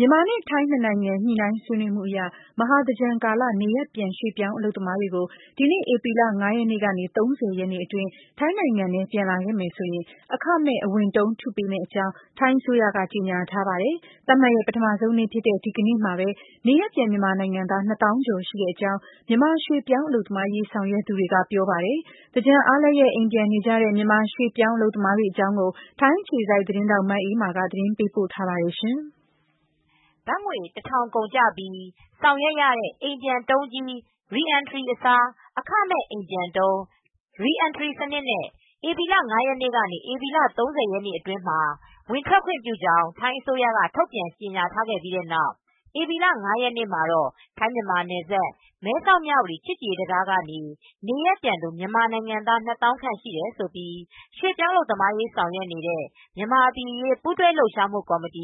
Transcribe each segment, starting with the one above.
မြန်မာနဲ့ထိုင်းနှစ်နိုင်ငံညှိနှိုင်းဆွေးနွေးမှုအရ မဟာသင်္ကြန်ကာလ နေရပ်ပြန်ရွှေ့ပြောင်းအလုပ်သမားတွေကို ဒီနေ့ ဧပြီလ 5 ရက်နေ့ကနေ 30 ရက်နေ့အတွင်း ထိုင်းနိုင်ငံထဲပြန်လာခဲ့မယ်ဆိုရင် အခမဲ့အဝင်တုံးထုပေးမယ့်အကြောင်း ထိုင်းအစိုးရက ကြေညာထားပါတယ်။ သတ်မှတ်ရက် ပထမဆုံးနေ့ဖြစ်တဲ့ ဒီကနေ့မှာပဲ နေရပ်ပြန်မြန်မာနိုင်ငံသား 2 သောင်းကျော်ရှိတဲ့အကြောင်း မြန်မာရွှေ့ပြောင်းအလုပ်သမားရေးဆောင်ရွက်သူတွေကပြောပါတယ်။ သင်္ကြန်အားလပ်ရက် အိမ်ပြန်နေကြတဲ့ မြန်မာရွှေ့ပြောင်းအလုပ်သမားတွေအကြောင်း ထိုင်းအခြေစိုက်သတင်းထောက် မအေးမာက သတင်းပေးပို့ထားပါတယ်။ဘတ်ငွေ ၁,၀၀၀ ကုန်ကျပြီး ဆောင်ရွက်ရတဲ့ အိမ်ပြန်တုံးကြီး Re-entry အစား အခမဲ့အိမ်ပြန်တုံး Re-entry စနစ်နဲ့ ဧပြီလ 5 ရက်နေ့ကနေ ဧပြီလ ၃၀ ရက်နေ့အတွင်းမှာ ဝင်ထွက်ခွင့်ပြုကြောင်း ထိုင်းအစိုးရက ထုတ်ပြန်ကြေညာထားခဲ့ပြီးနောက် ဧပြီလ ၅ ရက်နေ့မှာတော့ ထိုင်းမြန်မာနယ်စပ် မဲဆောက်မြဝတီ ချစ်ကြည်ရေးတံတားကနေ နေရပ်ပြန်သူ မြန်မာနိုင်ငံသား ၂ သောင်းခန့်ရှိတယ်လို့ ရွှေ့ပြောင်းအလုပ်သမားရေးဆောင်ရွက်နေတဲ့ မြန်မာပြည်အရေး ပူးတွဲလှုပ်ရှားမှုကော်မတီ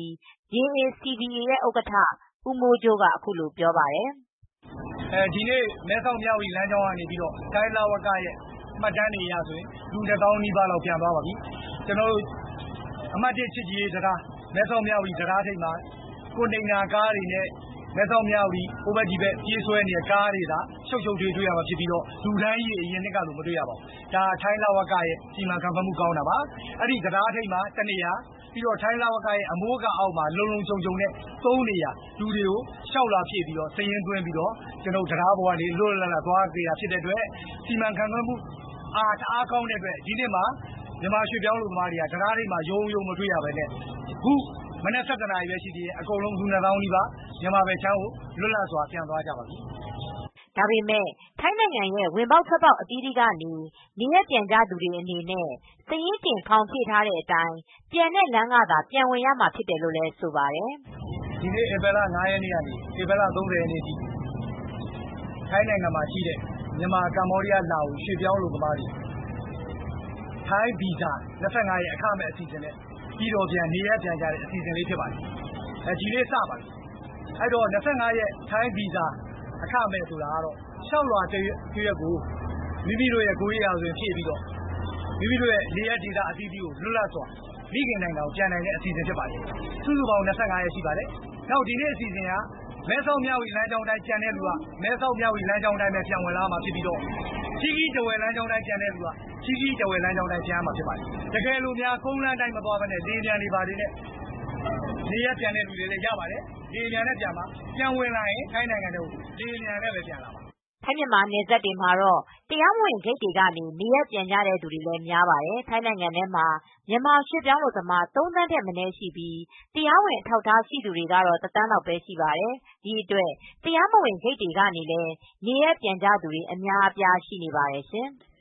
JACVA ရဲ့ဥက္ကဋ္ဌ ဦးမိုးကြိုးက အခုလိုပြောပါတယ်။ ဒီနေ့ မဲဆောက်မြဝတီလမ်းကြောင်းကနေ ထိုင်းလဝကရဲ့မှတ်တမ်းတွေအရဆိုရင် လူ ၂ သောင်းနီးပါးလောက်ပြန်သွားပါပြီ။ အမှတ် ချစ်ကြည်ရေးတံတား မဲဆောက်မြဝတီတံတားထိပ်မှာ ကွန်တိန်နာကားတွေနဲ့ မဲဆောက်မြဝတီ ဟိုဘက်ဒီဘက်ပြေးဆွဲနေတဲ့ကားတွေသာ ရှုပ်ထွေးတွေ့ရမှာဖြစ်ပြီး လူတန်းကြီးတွေ အရင်နှစ်ကလို မတွေ့ရပါဘူး။ ဒါထိုင်းလဝကရဲ့စီမံခန့်ခွဲမှုကောင်းတာပါ။ အဲဒီတံတားထိပ်မှာ တနေရာ ထိုင်းလဝကရဲ့အမိုးအကာအောက်မှာ လုံလုံခြုံခြုံနဲ့ ၃ နေရာ လူတွေကို လျှောက်လွှာဖြည့်ပြီး စာရင်းသွင်းပြီး တံတားပေါ်ကနေ လွတ်လွတ်လပ်လပ်သွားလို့ရတာဖြစ်တဲ့အတွက် စီမံခန့်ခွဲမှုအားတအားကောင်းတဲ့အတွက် ဒီနှစ်မှာ မြန်မာရွှေ့ပြောင်းအလုပ်သမားတွေက တံတားထိပ်မှာ ရုံးမတွေ့ရပဲနဲ့ အခုမနက် ၁၁ နာရီပဲရှိသေးတယ် အကုန်လုံးလူ ၂ သောင်းနီးပါး မြန်မာဘက်ခြမ်းကို လွတ်လပ်စွာပြန်သွားကြပါပြီ။ ဒါပေမဲ့ ထိုင်းနိုင်ငံရဲ့ဝင်ပေါက်ထွက်ပေါက်အသီးသီးကနေ နေရပ်ပြန်ကြသူတွေအနေနဲ့ စာရင်းတင်ဖောင်ဖြည့်ထားတဲ့အတိုင်း ပြန်တဲ့လမ်းကသာ ပြန်ဝင်ရမှာဖြစ်တယ်လို့လည်းဆိုပါတယ်။ "ဒီနေ့ဧပြီလ ၅ ရက်နေ့ကနေ ဧပြီလ ၃၀ ရက်နေ့အထိ ထိုင်းနိုင်ငံမှာရှိတဲ့ မြန်မာ၊ ကမ္ဘောဒီးယား၊ လာအို ရွှေ့ပြောင်းအလုပ်သမားတွေ ထိုင်းဗီဇာ ၂၅ ရက်အခမဲ့အစီစဉ်နဲ့ ပြည်တော်ပြန်နေရပ်ပြန်ကြတဲ့အစီစဉ်လေးဖြစ်ပါတယ်။ ဒီနေ့စပါပြီ အဲဒီတော့ ၂၅ ရက်ထိုင်းဗီဇာအခမဲ့ဆိုတာကတော့ လျှောက်လွှာတရွက်ကို မိမိတို့ကိုယ်ရေးရာဇဝင်ဖြည့်ပြီးတော့ မိမိတို့နေရပ်ဒေသအသီးသီးကို လွတ်လပ်စွာ မိခင်နိုင်ငံကိုပြန်နိုင်တဲ့အစီစဉ်ဖြစ်ပါတယ်။ စုစုပေါင်း ၂၅ ရက်ရှိပါတယ်။ နောက်ဒီနေ့အစီစဉ်က မဲဆောက်မြဝတီလမ်းကြောင်းအတိုင်းပြန်တဲ့လူက မဲဆောက်မြဝတီလမ်းကြောင်းအတိုင်းပဲပြန်ဝင်လာရမှာဖြစ်ပြီးတော့ ထီးခီးထားဝယ်လမ်းကြောင်းအတိုင်းပြန်တဲ့လူက ထီးခီးထားဝယ်လမ်းကြောင်းအတိုင်းပြန်ရမှာဖြစ်ပါတယ်။ တကယ်လို့များကုန်းလမ်းအတိုင်းမသွားပဲနဲ့ လေယာဉ်ပျံတွေနဲ့ နေရပ်ပြန်တဲ့လူတွေလည်းရပါတယ်။ လေယာဉ်ပျံနဲ့ပြန်ပါ ပြန်ဝင်လာရင် ထိုင်းနိုင်ငံထဲကို လေယာဉ်ပျံနဲ့ပဲပြန်လာပါ။" ထိုင်းမြန်မာနယ်စပ်တွေမှာတော့ တရားမဝင်ဂိတ်တွေကနေ နေရပ်ပြန်ကြတဲ့သူတွေလည်းများပါတယ်။ ထိုင်းနိုင်ငံထဲမှာ မြန်မာရွှေ့ပြောင်းအလုပ်သမား ၃ သန်းထက်မနည်းရှိပြီး တရားဝင်အထောက်အထားရှိသူတွေကတော့ ၁ သန်းလောက်ပဲရှိပါတယ်။ ဒီအတွက် တရားမဝင်ဂိတ်တွေကနေလည်း နေရပ်ပြန်ကြသူတွေ အများအပြားရှိနေပါတယ်ရှင်။